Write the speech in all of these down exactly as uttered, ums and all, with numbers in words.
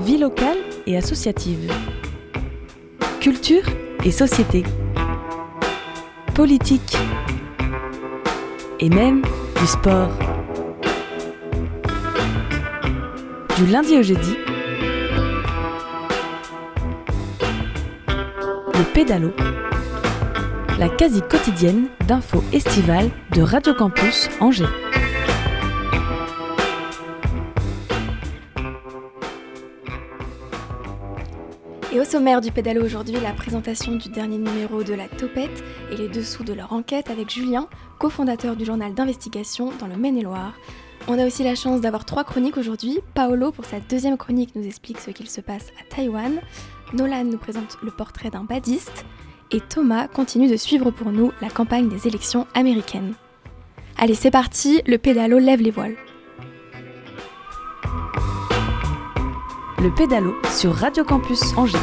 vie locale et associative, culture et société, politique et même du sport. Du lundi au jeudi, le pédalo, la quasi quotidienne d'infos estivales de Radio Campus Angers. Et au sommaire du pédalo aujourd'hui, la présentation du dernier numéro de la Topette et les dessous de leur enquête avec Julien, cofondateur du journal d'investigation dans le Maine-et-Loire. On a aussi la chance d'avoir trois chroniques aujourd'hui. Paolo, pour sa deuxième chronique, nous explique ce qu'il se passe à Taïwan. Nolan nous présente le portrait d'un badiste. Et Thomas continue de suivre pour nous la campagne des élections américaines. Allez, c'est parti, le pédalo lève les voiles. Le pédalo sur Radio Campus Angers.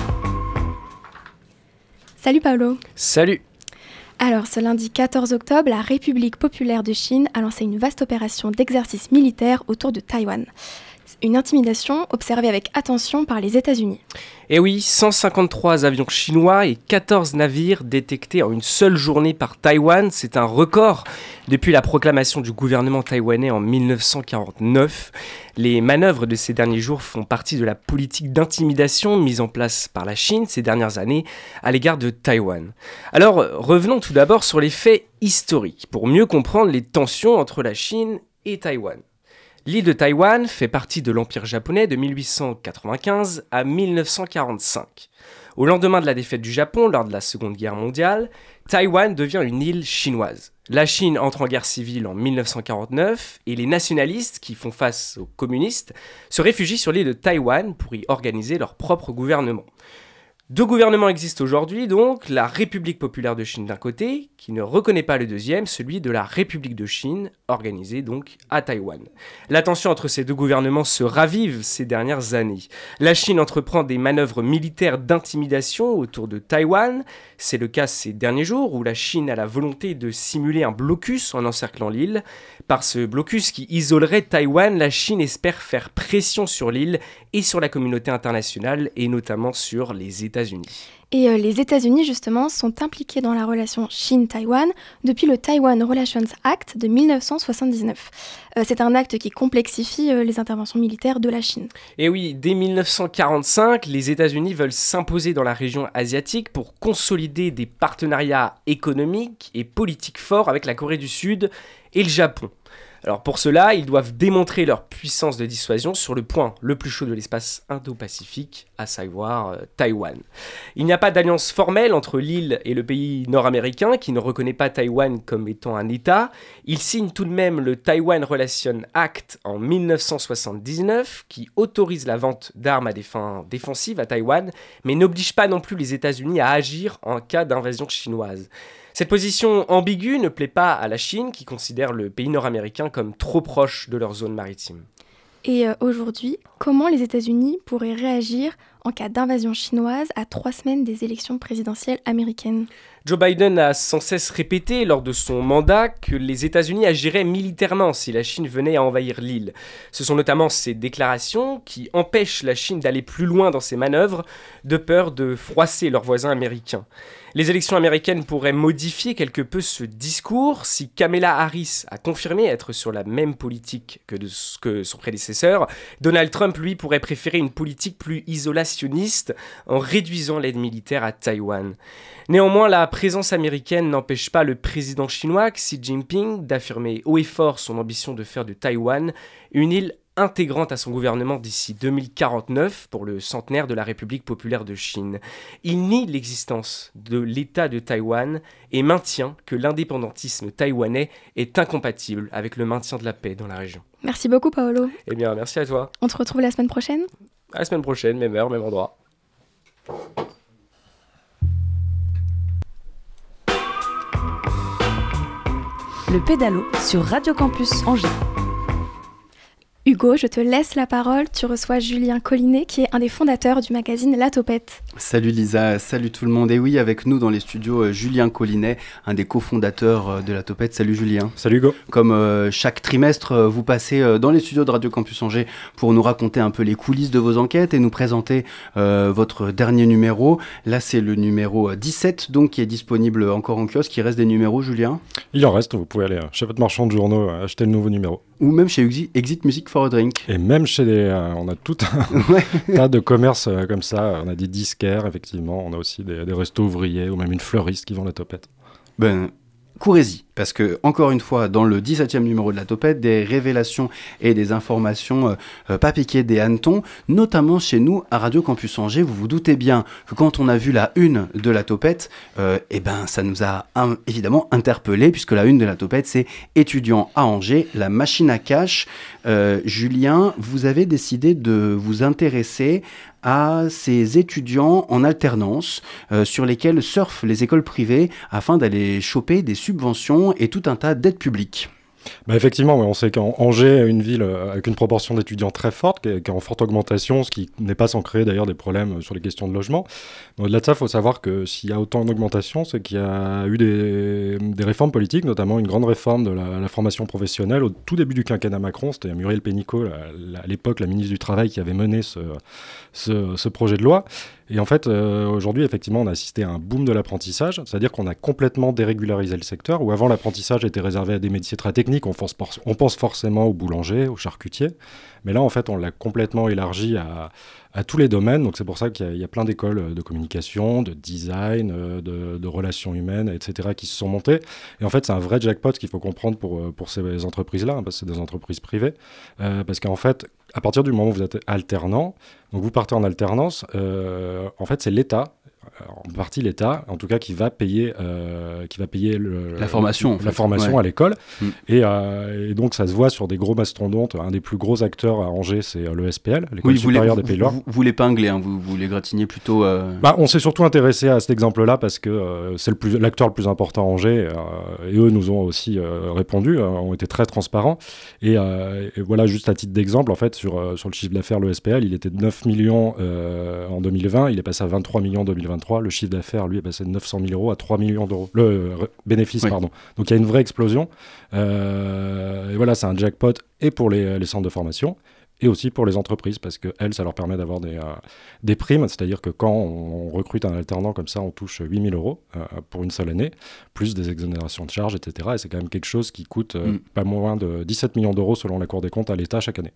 Salut Paolo. Salut. Alors, ce lundi quatorze octobre, la République populaire de Chine a lancé une vaste opération d'exercice militaire autour de Taïwan. Une intimidation observée avec attention par les États-Unis. Et oui, cent cinquante-trois avions chinois et quatorze navires détectés en une seule journée par Taïwan, c'est un record depuis la proclamation du gouvernement taïwanais en dix-neuf cent quarante-neuf. Les manœuvres de ces derniers jours font partie de la politique d'intimidation mise en place par la Chine ces dernières années à l'égard de Taïwan. Alors, revenons tout d'abord sur les faits historiques pour mieux comprendre les tensions entre la Chine et Taïwan. L'île de Taïwan fait partie de l'Empire japonais de mille huit cent quatre-vingt-quinze à dix-neuf cent quarante-cinq. Au lendemain de la défaite du Japon lors de la Seconde Guerre mondiale, Taïwan devient une île chinoise. La Chine entre en guerre civile en dix-neuf cent quarante-neuf et les nationalistes qui font face aux communistes se réfugient sur l'île de Taïwan pour y organiser leur propre gouvernement. Deux gouvernements existent aujourd'hui, donc la République populaire de Chine d'un côté, qui ne reconnaît pas le deuxième, celui de la République de Chine, organisée donc à Taïwan. La tension entre ces deux gouvernements se ravive ces dernières années. La Chine entreprend des manœuvres militaires d'intimidation autour de Taïwan. C'est le cas ces derniers jours où la Chine a la volonté de simuler un blocus en encerclant l'île. Par ce blocus qui isolerait Taïwan, la Chine espère faire pression sur l'île et sur la communauté internationale et notamment sur les États-Unis. Et euh, les États-Unis, justement, sont impliqués dans la relation Chine-Taïwan depuis le Taiwan Relations Act de dix-neuf cent soixante-dix-neuf. Euh, c'est un acte qui complexifie euh, les interventions militaires de la Chine. Et oui, dès dix-neuf cent quarante-cinq, les États-Unis veulent s'imposer dans la région asiatique pour consolider des partenariats économiques et politiques forts avec la Corée du Sud et le Japon. Alors pour cela, ils doivent démontrer leur puissance de dissuasion sur le point le plus chaud de l'espace Indo-Pacifique, à savoir euh, Taïwan. Il n'y a pas d'alliance formelle entre l'île et le pays nord-américain qui ne reconnaît pas Taïwan comme étant un État. Ils signent tout de même le Taiwan Relations Act en dix-neuf cent soixante-dix-neuf qui autorise la vente d'armes à des fins défensives à Taïwan, mais n'oblige pas non plus les États-Unis à agir en cas d'invasion chinoise. Cette position ambiguë ne plaît pas à la Chine qui considère le pays nord-américain comme trop proche de leur zone maritime. Et euh, aujourd'hui, comment les États-Unis pourraient réagir en cas d'invasion chinoise à trois semaines des élections présidentielles américaines ? Joe Biden a sans cesse répété lors de son mandat que les États-Unis agiraient militairement si la Chine venait à envahir l'île. Ce sont notamment ces déclarations qui empêchent la Chine d'aller plus loin dans ses manœuvres, de peur de froisser leurs voisins américains. Les élections américaines pourraient modifier quelque peu ce discours si Kamala Harris a confirmé être sur la même politique que, de, que son prédécesseur. Donald Trump, lui, pourrait préférer une politique plus isolationniste en réduisant l'aide militaire à Taïwan. Néanmoins, la présence américaine n'empêche pas le président chinois Xi Jinping d'affirmer haut et fort son ambition de faire de Taïwan une île intégrante à son gouvernement d'ici deux mille quarante-neuf pour le centenaire de la République populaire de Chine. Il nie l'existence de l'État de Taïwan et maintient que l'indépendantisme taïwanais est incompatible avec le maintien de la paix dans la région. Merci beaucoup Paolo. Eh bien, merci à toi. On te retrouve la semaine prochaine ? À la semaine prochaine, même heure, même endroit. Le pédalo sur Radio Campus Angers. Hugo, je te laisse la parole. Tu reçois Julien Collinet, qui est un des fondateurs du magazine La Topette. Salut Lisa, salut tout le monde. Et oui, avec nous dans les studios, euh, Julien Collinet, un des cofondateurs euh, de La Topette. Salut Julien. Salut Hugo. Comme euh, chaque trimestre, euh, vous passez euh, dans les studios de Radio Campus Angers pour nous raconter un peu les coulisses de vos enquêtes et nous présenter euh, votre dernier numéro. Là, c'est le numéro dix-sept, donc, qui est disponible encore en kiosque. Il reste des numéros, Julien ? Il en reste, vous pouvez aller chez votre marchand de journaux acheter le nouveau numéro. Ou même chez Exit, Exit Music for a Drink. Et même chez les... Euh, on a tout un ouais. tas de commerces euh, comme ça. On a des disquaires, effectivement. On a aussi des, des restos ouvriers ou même une fleuriste qui vend la Topette. Ben... Courez-y, parce que, encore une fois, dans le dix-septième numéro de La Topette, des révélations et des informations euh, euh, pas piquées des hannetons, notamment chez nous à Radio Campus Angers. Vous vous doutez bien que quand on a vu la une de La Topette, euh, eh ben, ça nous a un, évidemment interpellés, puisque la une de La Topette, c'est « Étudiants à Angers, la machine à cash ». Euh, Julien, vous avez décidé de vous intéresser à ces étudiants en alternance euh, sur lesquels surfent les écoles privées afin d'aller choper des subventions et tout un tas d'aides publiques. Bah effectivement, on sait qu'Angers est une ville avec une proportion d'étudiants très forte, qui est, qui est en forte augmentation, ce qui n'est pas sans créer d'ailleurs des problèmes sur les questions de logement. Mais au-delà de ça, il faut savoir que s'il y a autant d'augmentation, c'est qu'il y a eu des, des réformes politiques, notamment une grande réforme de la, la formation professionnelle au tout début du quinquennat Macron. C'était Muriel Pénicaud, la, la, à l'époque la ministre du Travail, qui avait mené ce, ce, ce projet de loi. Et en fait, euh, aujourd'hui, effectivement, on a assisté à un boom de l'apprentissage, c'est-à-dire qu'on a complètement dérégularisé le secteur, où avant l'apprentissage était réservé à des métiers très techniques, on pense, on pense forcément aux boulangers, aux charcutiers, mais là, en fait, on l'a complètement élargi à, à tous les domaines, donc c'est pour ça qu'il y a, il y a plein d'écoles de communication, de design, de, de relations humaines, et cetera, qui se sont montées. Et en fait, c'est un vrai jackpot qu'il faut comprendre pour, pour ces entreprises-là, hein, parce que c'est des entreprises privées, euh, parce qu'en fait, à partir du moment où vous êtes alternant, donc vous partez en alternance, euh, en fait c'est l'État, en partie l'État, en tout cas qui va payer, euh, qui va payer le, la formation, en la fait. formation ouais. à l'école. Mm. Et, euh, et donc ça se voit sur des gros mastodontes. Un des plus gros acteurs à Angers, c'est l'E S P L, l'École oui, supérieure les, des Pays de l'Or. Vous, vous l'épinglez, hein, vous, vous les gratinez plutôt... Euh... Bah, on s'est surtout intéressé à cet exemple-là parce que euh, c'est le plus, l'acteur le plus important à Angers. Euh, et eux nous ont aussi euh, répondu, euh, ont été très transparents. Et, euh, et voilà, juste à titre d'exemple, en fait, sur, euh, sur le chiffre d'affaires, l'E S P L, il était de neuf millions euh, en deux mille vingt, il est passé à vingt-trois millions en deux mille vingt-trois. Le chiffre d'affaires, lui, est passé de neuf cent mille euros à trois millions d'euros. Le euh, bénéfice, oui. pardon. Donc il y a une vraie explosion. Euh, et voilà, c'est un jackpot et pour les, les centres de formation et aussi pour les entreprises, parce que elles, ça leur permet d'avoir des, euh, des primes, c'est-à-dire que quand on, on recrute un alternant comme ça, on touche huit mille euros euh, pour une seule année, plus des exonérations de charges, et cetera. Et c'est quand même quelque chose qui coûte euh, mm. pas moins de dix-sept millions d'euros selon la Cour des comptes à l'État chaque année.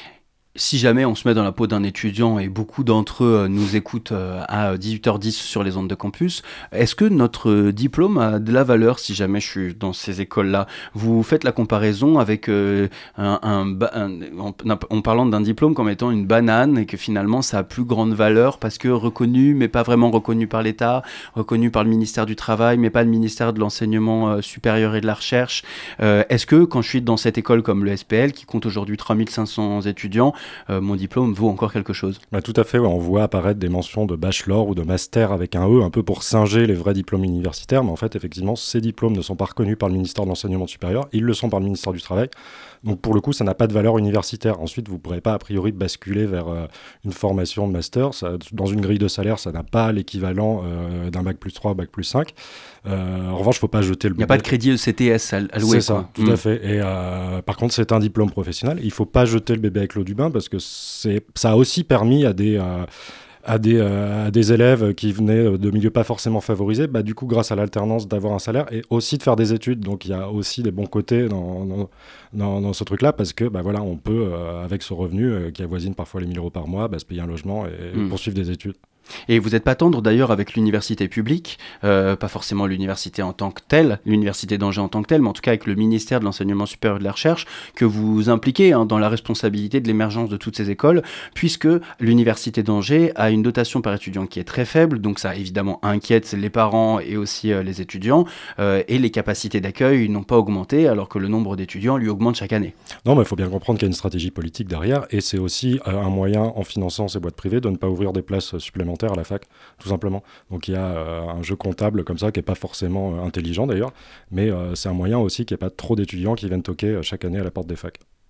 Si jamais on se met dans la peau d'un étudiant et beaucoup d'entre eux euh, nous écoutent euh, à dix-huit heures dix sur les ondes de campus, est-ce que notre diplôme a de la valeur si jamais je suis dans ces écoles-là ? Vous faites la comparaison avec euh, un, un, un, en, en parlant d'un diplôme comme étant une banane et que finalement ça a plus grande valeur parce que reconnu mais pas vraiment reconnu par l'État, reconnu par le ministère du Travail mais pas le ministère de l'Enseignement euh, supérieur et de la Recherche. Euh, est-ce que quand je suis dans cette école comme l'E S P L qui compte aujourd'hui trois mille cinq cents étudiants, Euh, mon diplôme vaut encore quelque chose? Bah, tout à fait, ouais. On voit apparaître des mentions de bachelor ou de master avec un E, un peu pour singer les vrais diplômes universitaires, mais en fait, effectivement, ces diplômes ne sont pas reconnus par le ministère de l'Enseignement supérieur, ils le sont par le ministère du Travail. Donc pour le coup, ça n'a pas de valeur universitaire. Ensuite, vous ne pourrez pas a priori basculer vers euh, une formation de master. Ça, dans une grille de salaire, ça n'a pas l'équivalent euh, d'un bac plus trois, bac plus cinq. Euh, en revanche, il ne faut pas jeter le bébé. Il n'y a pas de crédit E C T S à, à louer. C'est ça, quoi. tout mmh. à fait. Et euh, par contre, c'est un diplôme professionnel. Il ne faut pas jeter le bébé avec l'eau du bain parce que c'est, ça a aussi permis à des... Euh, À des, euh, à des élèves qui venaient de milieux pas forcément favorisés, bah, du coup, grâce à l'alternance, d'avoir un salaire et aussi de faire des études. Donc, il y a aussi des bons côtés dans, dans, dans, dans ce truc-là parce que, bah, voilà, on peut, euh, avec ce revenu euh, qui avoisine parfois les mille euros par mois, bah, se payer un logement et mmh. poursuivre des études. Et vous n'êtes pas tendre d'ailleurs avec l'université publique, euh, pas forcément l'université en tant que telle, l'université d'Angers en tant que telle, mais en tout cas avec le ministère de l'Enseignement supérieur et de la Recherche, que vous impliquez hein, dans la responsabilité de l'émergence de toutes ces écoles, puisque l'université d'Angers a une dotation par étudiant qui est très faible, donc ça évidemment inquiète les parents et aussi euh, les étudiants, euh, et les capacités d'accueil n'ont pas augmenté, alors que le nombre d'étudiants lui augmente chaque année. Non, mais il faut bien comprendre qu'il y a une stratégie politique derrière, et c'est aussi euh, un moyen, en finançant ces boîtes privées, de ne pas ouvrir des places supplémentaires à la fac, tout simplement. Donc il y a euh, un jeu comptable comme ça qui n'est pas forcément euh, intelligent d'ailleurs, mais euh, c'est un moyen aussi qu'il n'y ait pas trop d'étudiants qui viennent toquer euh, chaque année à la porte des facs.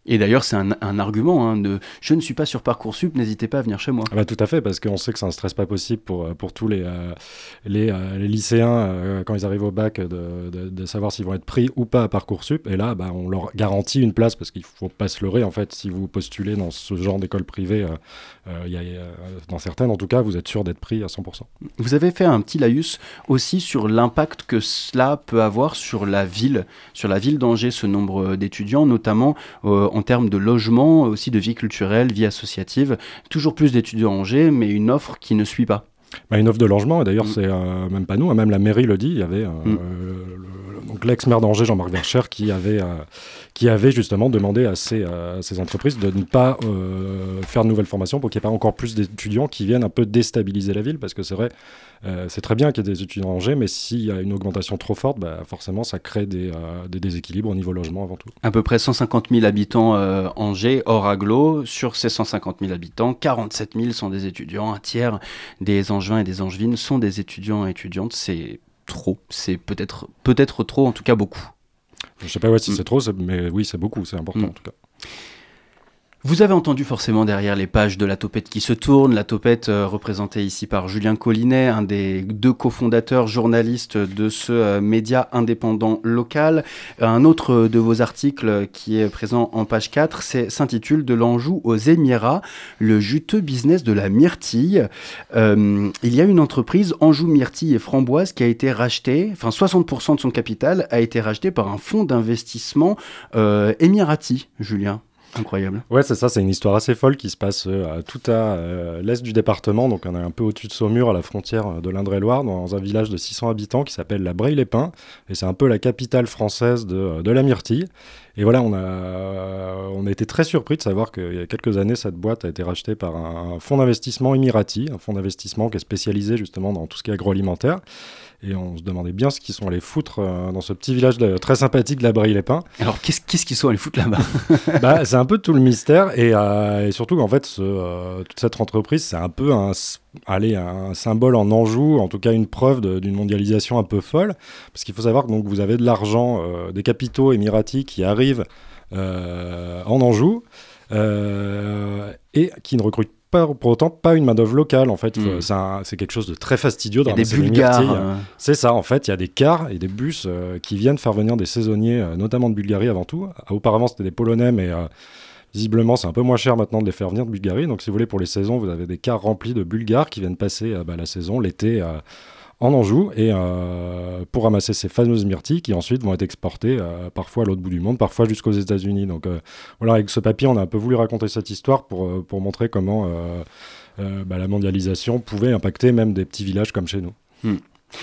Et d'ailleurs, c'est un, un argument, hein, de « je ne suis pas sur Parcoursup, n'hésitez pas à venir chez moi ». Ah bah, tout à fait, parce qu'on sait que c'est un stress pas possible pour, pour tous les, euh, les, euh, les lycéens, euh, quand ils arrivent au bac, de, de, de savoir s'ils vont être pris ou pas à Parcoursup. Et là, bah, on leur garantit une place, parce qu'il ne faut pas se leurrer. En fait, si vous postulez dans ce genre d'école privée, euh, euh, y a, euh, dans certaines en tout cas, vous êtes sûr d'être pris à cent pour cent. Vous avez fait un petit laïus aussi sur l'impact que cela peut avoir sur la ville, sur la ville d'Angers, ce nombre d'étudiants, notamment euh, en termes de logement, aussi de vie culturelle, vie associative. Toujours plus d'étudiants à Angers, mais une offre qui ne suit pas. Bah, une offre de logement, et d'ailleurs, mmh. c'est euh, même pas nous, hein, même la mairie le dit. Il y avait euh, mmh. euh, le, donc l'ex-maire d'Angers, Jean-Marc Vercher, qui avait, euh, qui avait justement demandé à ces, euh, à ces entreprises de ne pas euh, faire de nouvelles formations pour qu'il n'y ait pas encore plus d'étudiants qui viennent un peu déstabiliser la ville, parce que c'est vrai, euh, c'est très bien qu'il y ait des étudiants à Angers, mais s'il y a une augmentation trop forte, bah, forcément, ça crée des, euh, des déséquilibres au niveau logement avant tout. À peu près cent cinquante mille habitants euh, Angers, hors agglo. Sur ces cent cinquante mille habitants, quarante-sept mille sont des étudiants. Un tiers des Angevins et des Angevines sont des étudiants et étudiantes. C'est trop. C'est peut-être, peut-être trop, en tout cas beaucoup. Je ne sais pas ouais, si mm. c'est trop, c'est, mais oui, c'est beaucoup, c'est important mm. en tout cas. Vous avez entendu forcément derrière les pages de La Topette qui se tournent, La Topette euh, représentée ici par Julien Collinet, un des deux cofondateurs journalistes de ce euh, média indépendant local. Un autre de vos articles qui est présent en page quatre, c'est, s'intitule « De l'Anjou aux Émirats, le juteux business de la myrtille ». Euh, il y a une entreprise, Anjou Myrtille et Framboise, qui a été rachetée, enfin soixante pour cent de son capital a été racheté par un fonds d'investissement euh, émirati, Julien. Incroyable. Ouais, c'est ça, c'est une histoire assez folle qui se passe euh, tout à euh, l'est du département, donc on est un peu au-dessus de Saumur, à la frontière de l'Indre-et-Loire, dans un village de six cents habitants qui s'appelle la Breille-les-Pins, et c'est un peu la capitale française de, de la myrtille. Et voilà, on a, on a été très surpris de savoir qu'il y a quelques années, cette boîte a été rachetée par un fonds d'investissement émirati, un fonds d'investissement qui est spécialisé justement dans tout ce qui est agroalimentaire. Et on se demandait bien ce qu'ils sont allés foutre euh, dans ce petit village de, très sympathique de la Breille-les-Pins. Alors, qu'est-ce, qu'est-ce qu'ils sont allés foutre là-bas? bah, C'est un peu tout le mystère. Et, euh, et surtout qu'en fait, ce, euh, toute cette entreprise, c'est un peu un, allez, un symbole en Anjou, en tout cas une preuve de, d'une mondialisation un peu folle. Parce qu'il faut savoir que donc, vous avez de l'argent, euh, des capitaux émiratis qui arrivent euh, en Anjou euh, et qui ne recrutent pas, pour autant pas une main-d'œuvre locale. En fait, mmh. c'est, un, c'est quelque chose de très fastidieux. Il y a des Bulgares. Euh... C'est ça, en fait, il y a des cars et des bus euh, qui viennent faire venir des saisonniers, euh, notamment de Bulgarie avant tout. Auparavant, c'était des Polonais, mais euh, visiblement, c'est un peu moins cher maintenant de les faire venir de Bulgarie. Donc, si vous voulez, pour les saisons, vous avez des cars remplis de Bulgares qui viennent passer euh, bah, la saison, l'été, euh, en Anjou, et euh, pour ramasser ces fameuses myrtilles qui ensuite vont être exportées euh, parfois à l'autre bout du monde, parfois jusqu'aux États-Unis. Donc euh, voilà, avec ce papier, on a un peu voulu raconter cette histoire pour, euh, pour montrer comment euh, euh, bah, la mondialisation pouvait impacter même des petits villages comme chez nous. Hmm.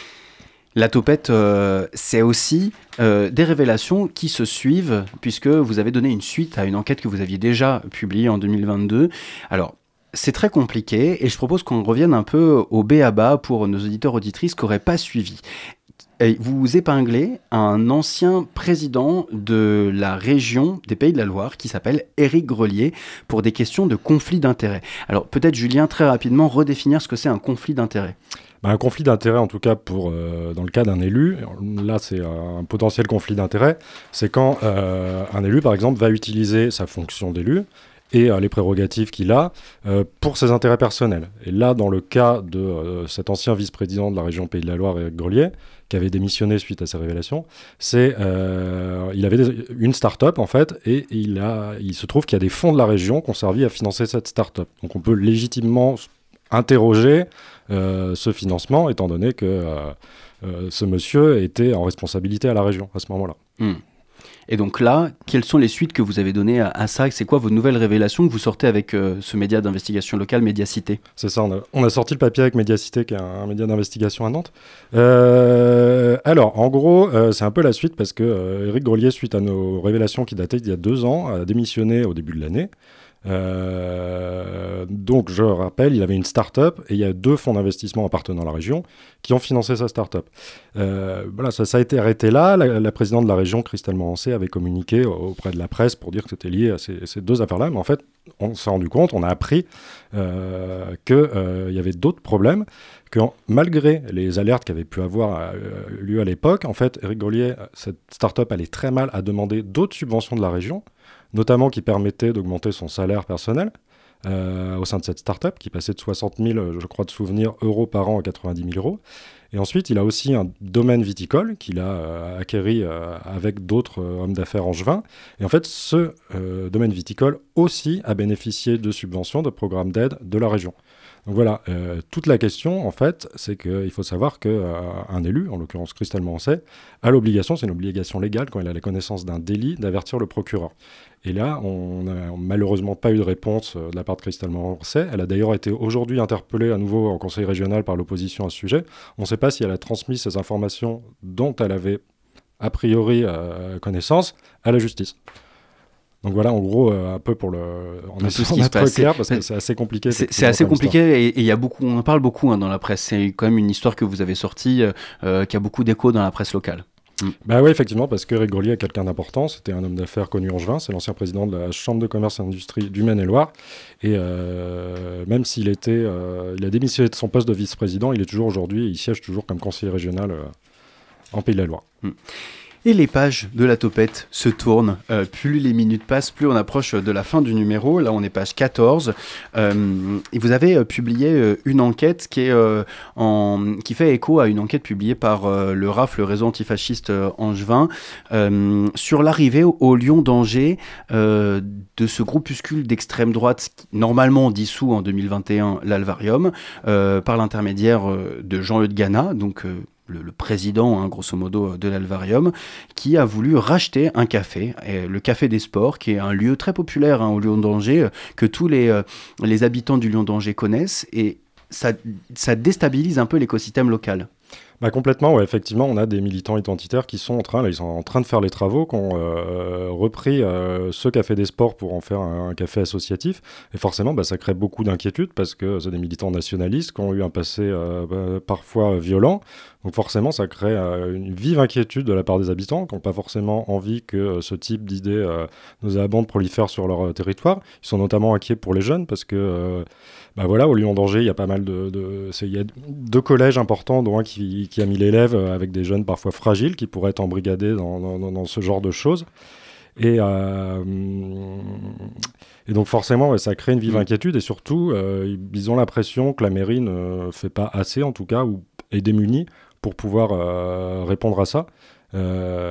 La Topette, euh, c'est aussi euh, des révélations qui se suivent, puisque vous avez donné une suite à une enquête que vous aviez déjà publiée en deux mille vingt-deux. Alors, c'est très compliqué et je propose qu'on revienne un peu au b a ba pour nos auditeurs auditrices qui n'auraient pas suivi. Et vous épinglez un ancien président de la région des Pays de la Loire qui s'appelle Éric Grelier pour des questions de conflit d'intérêts. Alors peut-être Julien, très rapidement, redéfinir ce que c'est un conflit d'intérêts. Bah, un conflit d'intérêts, en tout cas pour, euh, dans le cas d'un élu, là c'est un potentiel conflit d'intérêts, c'est quand euh, un élu par exemple va utiliser sa fonction d'élu et euh, les prérogatives qu'il a euh, pour ses intérêts personnels. Et là, dans le cas de euh, cet ancien vice-président de la région Pays de la Loire, Éric Grelier, qui avait démissionné suite à ces révélations, c'est, euh, il avait des, une start-up en fait, et il, a, il se trouve qu'il y a des fonds de la région qui ont servi à financer cette start-up. Donc on peut légitimement interroger euh, ce financement, étant donné que euh, euh, ce monsieur était en responsabilité à la région à ce moment-là. Mmh. Et donc là, quelles sont les suites que vous avez données à, à ça? C'est quoi vos nouvelles révélations que vous sortez avec euh, ce média d'investigation locale, Médiacité? C'est ça, on a, on a sorti le papier avec Médiacité, qui est un, un média d'investigation à Nantes. Euh, alors, en gros, euh, c'est un peu la suite, parce que euh, Éric Grelier, suite à nos révélations qui dataient d'il y a deux ans, a démissionné au début de l'année. Euh, donc je rappelle, il avait une start-up et il y a deux fonds d'investissement appartenant à la région qui ont financé sa start-up. Euh, voilà, ça, ça a été arrêté là. La, la présidente de la région, Christelle Morancé, avait communiqué auprès de la presse pour dire que c'était lié à ces, ces deux affaires-là. Mais en fait, on s'est rendu compte, on a appris euh, qu'il euh, y avait d'autres problèmes, que malgré les alertes qui avaient pu avoir euh, lieu à l'époque, en fait, Éric Grelier, cette start-up allait très mal, a demandé d'autres subventions de la région. notamment qui permettait d'augmenter son salaire personnel euh, au sein de cette start-up, qui passait de soixante mille, je crois de souvenir, euros par an à quatre-vingt-dix mille euros. Et ensuite, il a aussi un domaine viticole qu'il a euh, acquéri euh, avec d'autres euh, hommes d'affaires angevins. Et en fait, ce euh, domaine viticole aussi a bénéficié de subventions, de programmes d'aide de la région. Donc voilà, euh, toute la question, en fait, c'est qu'il faut savoir qu'un euh, élu, en l'occurrence Christelle Morancet, a l'obligation, c'est une obligation légale, quand il a la connaissance d'un délit, d'avertir le procureur. Et là, on n'a malheureusement pas eu de réponse de la part de Christelle Morancet. Elle a d'ailleurs été aujourd'hui interpellée à nouveau en conseil régional par l'opposition à ce sujet. On ne sait pas si elle a transmis ces informations dont elle avait a priori euh, connaissance à la justice. Donc voilà, en gros, euh, un peu pour le... On est ce qui se passe, clair parce que c'est assez compliqué. C'est, c'est assez compliqué et il y a beaucoup, on en parle beaucoup hein, dans la presse. C'est quand même une histoire que vous avez sortie euh, qui a beaucoup d'écho dans la presse locale. Mm. Bah oui, effectivement, parce que Eric Grelier est quelqu'un d'important. C'était un homme d'affaires connu angevin. C'est l'ancien président de la Chambre de commerce et d'industrie du Maine-et-Loire. Et euh, même s'il était, euh, il a démissionné de son poste de vice-président, il est toujours aujourd'hui, il siège toujours comme conseiller régional euh, en Pays de la Loire. Mm. Et les pages de la Topette se tournent. Euh, plus les minutes passent, plus on approche de la fin du numéro. Là, on est page quatorze. Euh, et vous avez euh, publié euh, une enquête qui, est, euh, en, qui fait écho à une enquête publiée par euh, le R A F, le réseau antifasciste euh, angevin, euh, sur l'arrivée au, au Lion d'Angers euh, de ce groupuscule d'extrême droite, normalement dissous en deux mille vingt et un, l'Alvarium, euh, par l'intermédiaire euh, de Jean-Eudes Gana, donc... Euh, Le, le président, hein, grosso modo, de l'Alvarium, qui a voulu racheter un café, et le Café des Sports, qui est un lieu très populaire hein, au Lion d'Angers, euh, que tous les, euh, les habitants du Lion d'Angers connaissent, et ça, ça déstabilise un peu l'écosystème local. Bah complètement, ouais, effectivement, on a des militants identitaires qui sont en train, là, ils sont en train de faire les travaux, qui ont euh, repris euh, ce Café des Sports pour en faire un, un café associatif. Et forcément, bah, ça crée beaucoup d'inquiétudes parce que c'est des militants nationalistes qui ont eu un passé euh, bah, parfois violent. Donc forcément, ça crée euh, une vive inquiétude de la part des habitants qui n'ont pas forcément envie que euh, ce type d'idées euh, nauséabondes prolifèrent sur leur euh, territoire. Ils sont notamment inquiets pour les jeunes parce que, euh, bah voilà, au Lion d'Angers, il y a pas mal de, de c'est, il y a deux collèges importants, dont un qui, qui a mis l'élève avec des jeunes parfois fragiles qui pourraient être embrigadés dans, dans, dans ce genre de choses. Et, euh, et donc forcément, ouais, ça crée une vive mmh. inquiétude et surtout, euh, ils ont l'impression que la mairie ne fait pas assez, en tout cas, ou est démunie pour pouvoir euh, répondre à ça. Euh,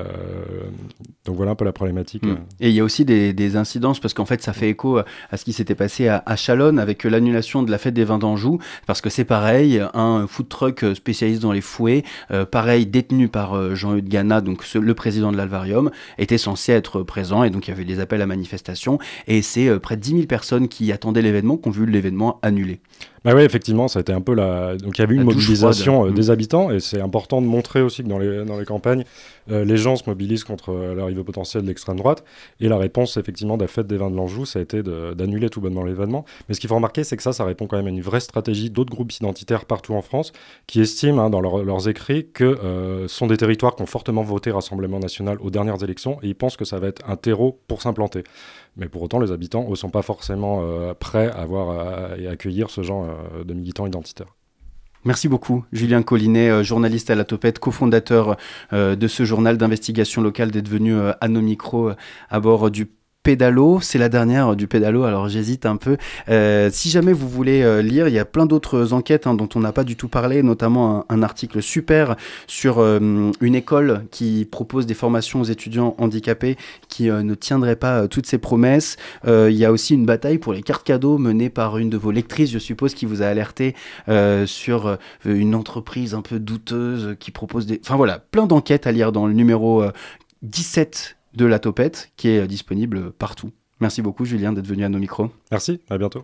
donc voilà un peu la problématique. Mmh. Et il y a aussi des, des incidences parce qu'en fait ça fait écho à, à ce qui s'était passé à, à Chalonne avec l'annulation de la fête des vins d'Anjou, parce que c'est pareil, un food truck spécialiste dans les fouets, euh, pareil détenu par euh, Jean-Eudes Gana, donc ce, le président de l'Alvarium, était censé être présent et donc il y avait des appels à manifestation et c'est euh, près de dix mille personnes qui attendaient l'événement qui ont vu l'événement annulé. Bah oui, effectivement, ça a été un peu la... Donc il y avait une la mobilisation euh, des mmh. habitants et c'est important de montrer aussi que dans les, dans les campagnes, euh, les gens se mobilisent contre euh, l'arrivée potentielle de l'extrême droite et la réponse effectivement de la fête des vins de l'Anjou, ça a été de, d'annuler tout bonnement l'événement. Mais ce qu'il faut remarquer, c'est que ça, ça répond quand même à une vraie stratégie d'autres groupes identitaires partout en France qui estiment hein, dans leur, leurs écrits que euh, ce sont des territoires qui ont fortement voté Rassemblement National aux dernières élections et ils pensent que ça va être un terreau pour s'implanter. Mais pour autant, les habitants, eux, ne sont pas forcément euh, prêts à voir euh, et accueillir ce genre euh, de militants identitaires. Merci beaucoup, Julien Collinet, euh, journaliste à la Topette, cofondateur euh, de ce journal d'investigation locale, d'être venu euh, à nos micros euh, à bord du Pédalo. C'est la dernière du Pédalo, alors j'hésite un peu. Euh, si jamais vous voulez euh, lire, il y a plein d'autres enquêtes hein, dont on n'a pas du tout parlé, notamment un, un article super sur euh, une école qui propose des formations aux étudiants handicapés qui euh, ne tiendrait pas euh, toutes ses promesses. Euh, il y a aussi une bataille pour les cartes cadeaux menée par une de vos lectrices, je suppose, qui vous a alerté euh, sur euh, une entreprise un peu douteuse qui propose des... Enfin voilà, plein d'enquêtes à lire dans le numéro euh, dix-sept de la Topette, qui est disponible partout. Merci beaucoup, Julien, d'être venu à nos micros. Merci, à bientôt.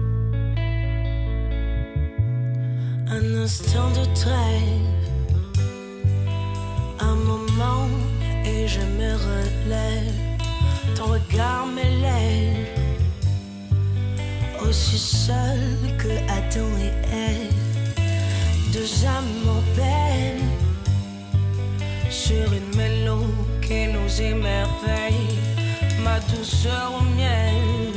Un instant de trêve, puis je me relève. Ton regard m'élève, aussi seul que Adam et Ève. Deux âmes en peine, sur une mélodie qui nous émerveille. Ma douceur au miel,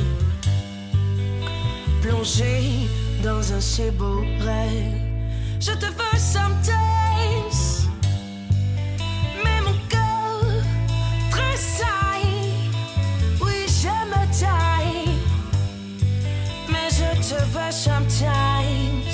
plongée dans un si beau rêve. Je te veux sometimes, mais mon cœur tressaille. Oui, je me taille, mais je te veux sometimes.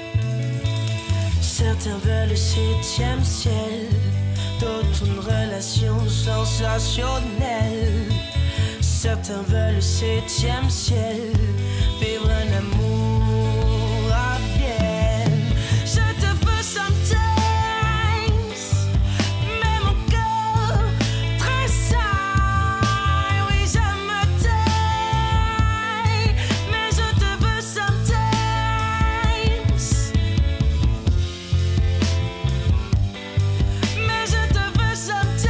Certains veulent le septième ciel, d'autres une relation sensationnelle. Certains veulent le septième ciel, vivre un amour à bien. Je te veux sometimes, mais mon cœur tressaille. Oui, je me taille, mais je te veux sometimes. Mais je te veux sometimes.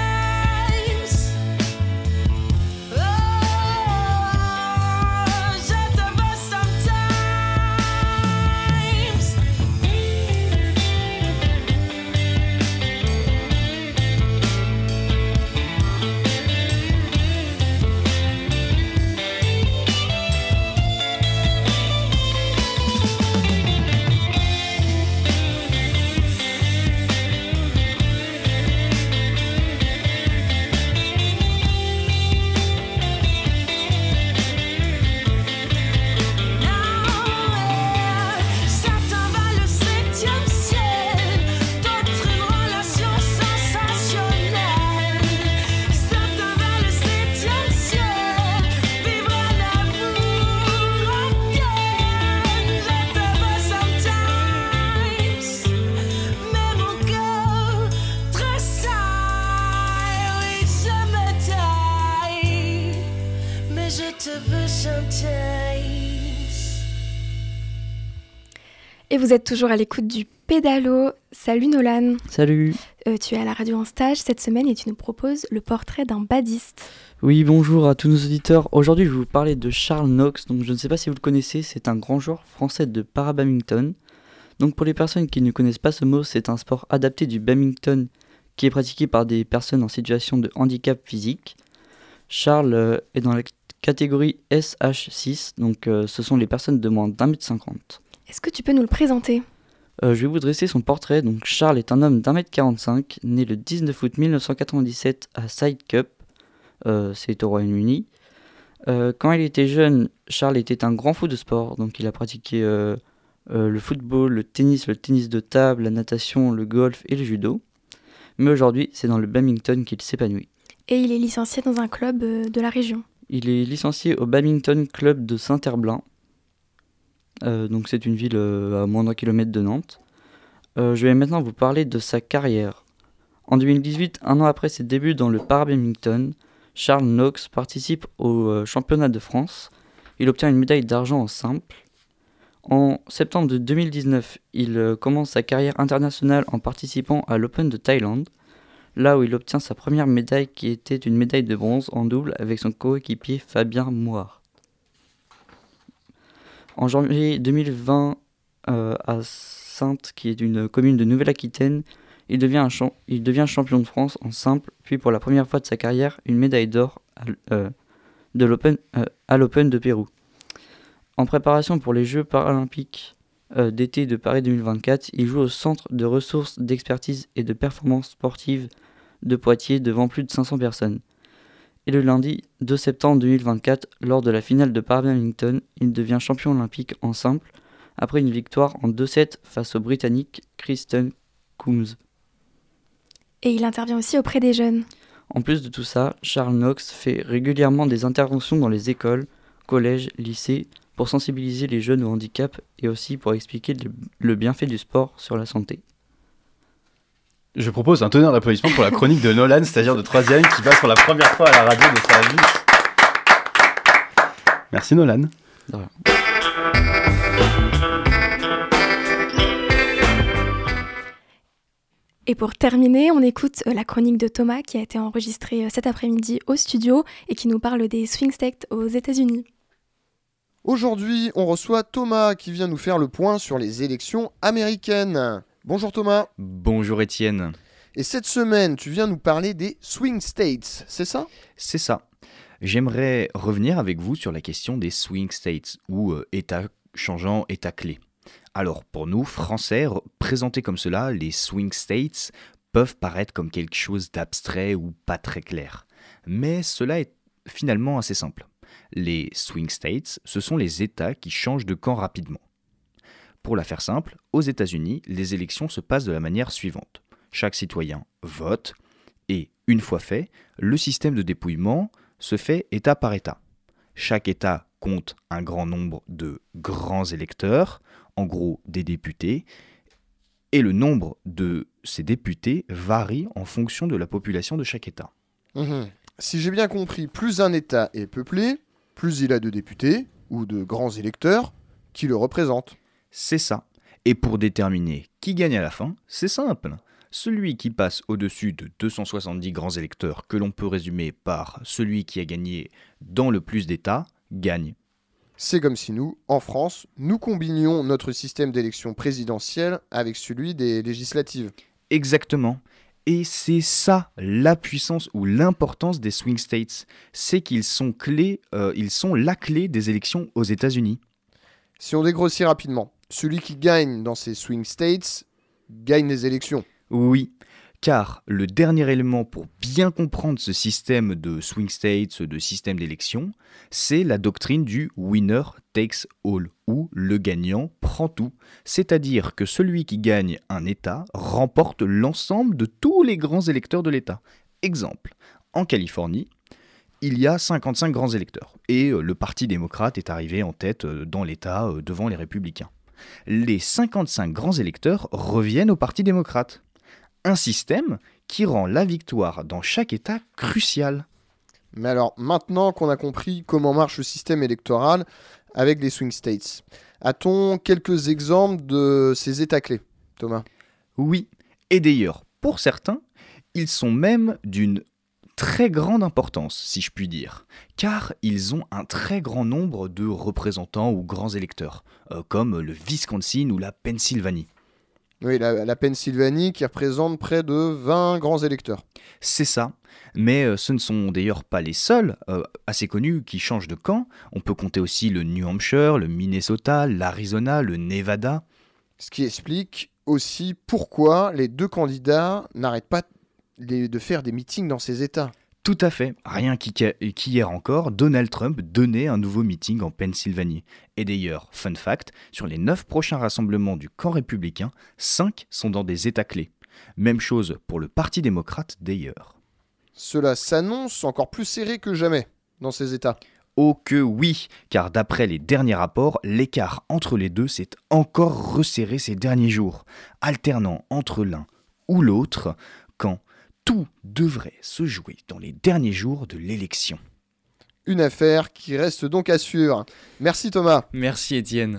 Et vous êtes toujours à l'écoute du Pédalo. Salut Nolan. Salut. Euh, tu es à la radio en stage cette semaine et tu nous proposes le portrait d'un badiste. Oui, bonjour à tous nos auditeurs. Aujourd'hui, je vais vous parler de Charles Knox. Donc, je ne sais pas si vous le connaissez, c'est un grand joueur français de para-badminton. Donc, pour les personnes qui ne connaissent pas ce mot, c'est un sport adapté du badminton qui est pratiqué par des personnes en situation de handicap physique. Charles euh, est dans la catégorie S H six, donc euh, ce sont les personnes de moins d'un mètre cinquante. Est-ce que tu peux nous le présenter ? euh, Je vais vous dresser son portrait. Donc, Charles est un homme d'un mètre quarante-cinq, né le dix-neuf août mille neuf cent quatre-vingt-dix-sept à Sidcup, euh, c'est au Royaume-Uni. Euh, quand il était jeune, Charles était un grand fou de sport, donc il a pratiqué euh, euh, le football, le tennis, le tennis de table, la natation, le golf et le judo. Mais aujourd'hui, c'est dans le badminton qu'il s'épanouit. Et il est licencié dans un club euh, de la région. Il est licencié au Badminton Club de Saint-Herblain. Euh, donc c'est une ville euh, à moins d'un kilomètre de Nantes. Euh, je vais maintenant vous parler de sa carrière. En deux mille dix-huit, un an après ses débuts dans le para-badminton, Charles Knox participe au euh, championnat de France. Il obtient une médaille d'argent en simple. En septembre de deux mille dix-neuf, il euh, commence sa carrière internationale en participant à l'Open de Thaïlande, là où il obtient sa première médaille qui était une médaille de bronze en double avec son coéquipier Fabien Mouard. En janvier deux mille vingt, euh, à Saintes, qui est une commune de Nouvelle-Aquitaine, il devient, un champ- il devient champion de France en simple, puis pour la première fois de sa carrière, une médaille d'or à, euh, de l'Open, euh, à l'Open de Pérou. En préparation pour les Jeux paralympiques euh, d'été de Paris deux mille vingt-quatre, il joue au Centre de ressources d'expertise et de performance sportive de Poitiers devant plus de cinq cents personnes. Et le lundi deux septembre deux mille vingt-quatre, lors de la finale de para-badminton, il devient champion olympique en simple après une victoire en deux sept face au Britannique Kristen Coombs. Et il intervient aussi auprès des jeunes. En plus de tout ça, Charles Knox fait régulièrement des interventions dans les écoles, collèges, lycées pour sensibiliser les jeunes au handicap et aussi pour expliquer le, le bienfait du sport sur la santé. Je propose un tonnerre d'applaudissements pour la chronique de Nolan, stagiaire de troisième, qui passe pour la première fois à la radio de sa vie. Merci Nolan. De rien. Et pour terminer, on écoute la chronique de Thomas qui a été enregistrée cet après-midi au studio et qui nous parle des swing states aux États-Unis. Aujourd'hui, on reçoit Thomas qui vient nous faire le point sur les élections américaines. Bonjour Thomas. Bonjour Étienne. Et cette semaine, tu viens nous parler des swing states, c'est ça ? C'est ça. J'aimerais revenir avec vous sur la question des swing states, ou euh, États changeants, États clés. Alors, pour nous, Français, présentés comme cela, les swing states peuvent paraître comme quelque chose d'abstrait ou pas très clair. Mais cela est finalement assez simple. Les swing states, ce sont les États qui changent de camp rapidement. Pour la faire simple, aux États-Unis, les élections se passent de la manière suivante. Chaque citoyen vote, et une fois fait, le système de dépouillement se fait État par État. Chaque État compte un grand nombre de grands électeurs, en gros des députés, et le nombre de ces députés varie en fonction de la population de chaque État. Mmh. Si j'ai bien compris, plus un État est peuplé, plus il a de députés, ou de grands électeurs, qui le représentent. C'est ça. Et pour déterminer qui gagne à la fin, c'est simple. Celui qui passe au-dessus de deux cent soixante-dix grands électeurs, que l'on peut résumer par celui qui a gagné dans le plus d'États, gagne. C'est comme si nous, en France, nous combinions notre système d'élection présidentielle avec celui des législatives. Exactement. Et c'est ça la puissance ou l'importance des swing states. C'est qu'ils sont, clés, euh, ils sont la clé des élections aux États-Unis. Si on dégrossit rapidement, celui qui gagne dans ces swing states gagne les élections. Oui, car le dernier élément pour bien comprendre ce système de swing states, de système d'élection, c'est la doctrine du winner takes all, où le gagnant prend tout. C'est-à-dire que celui qui gagne un État remporte l'ensemble de tous les grands électeurs de l'État. Exemple, en Californie, il y a cinquante-cinq grands électeurs, et le Parti démocrate est arrivé en tête dans l'État devant les républicains. Les cinquante-cinq grands électeurs reviennent au Parti démocrate. Un système qui rend la victoire dans chaque État cruciale. Mais alors, maintenant qu'on a compris comment marche le système électoral avec les swing states, a-t-on quelques exemples de ces États clés, Thomas ? Oui, et d'ailleurs, pour certains, ils sont même d'une très grande importance, si je puis dire, car ils ont un très grand nombre de représentants ou grands électeurs, euh, comme le Wisconsin ou la Pennsylvanie. Oui, la, la Pennsylvanie qui représente près de vingt grands électeurs. C'est ça, mais euh, ce ne sont d'ailleurs pas les seuls, euh, assez connus, qui changent de camp. On peut compter aussi le New Hampshire, le Minnesota, l'Arizona, le Nevada. Ce qui explique aussi pourquoi les deux candidats n'arrêtent pas les, de faire des meetings dans ces États. Tout à fait. Rien qu'hier encore, Donald Trump donnait un nouveau meeting en Pennsylvanie. Et d'ailleurs, fun fact, sur les neuf prochains rassemblements du camp républicain, cinq sont dans des États clés. Même chose pour le Parti démocrate d'ailleurs. Cela s'annonce encore plus serré que jamais dans ces États. Oh que oui, car d'après les derniers rapports, l'écart entre les deux s'est encore resserré ces derniers jours, alternant entre l'un ou l'autre, quand tout devrait se jouer dans les derniers jours de l'élection. Une affaire qui reste donc à suivre. Merci Thomas. Merci Étienne.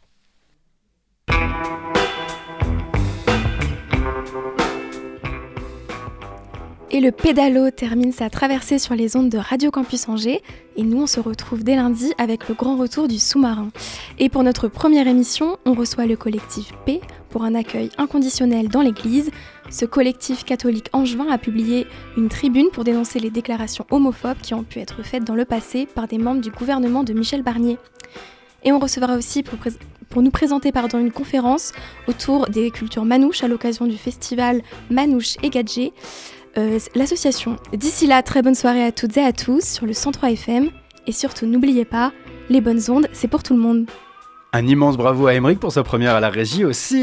Et le pédalo termine sa traversée sur les ondes de Radio Campus Angers. Et nous, on se retrouve dès lundi avec le grand retour du sous-marin. Et pour notre première émission, on reçoit le collectif P pour un accueil inconditionnel dans l'église. Ce collectif catholique angevin a publié une tribune pour dénoncer les déclarations homophobes qui ont pu être faites dans le passé par des membres du gouvernement de Michel Barnier. Et on recevra aussi pour, pré- pour nous présenter pardon, une conférence autour des cultures manouches à l'occasion du festival Manouche et Gadget. Euh, l'association. D'ici là, très bonne soirée à toutes et à tous sur le cent trois F M. Et surtout, n'oubliez pas, les bonnes ondes, c'est pour tout le monde. Un immense bravo à Aymeric pour sa première à la régie aussi.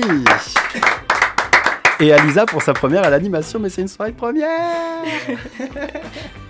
Et à Lisa pour sa première à l'animation, mais c'est une soirée de première.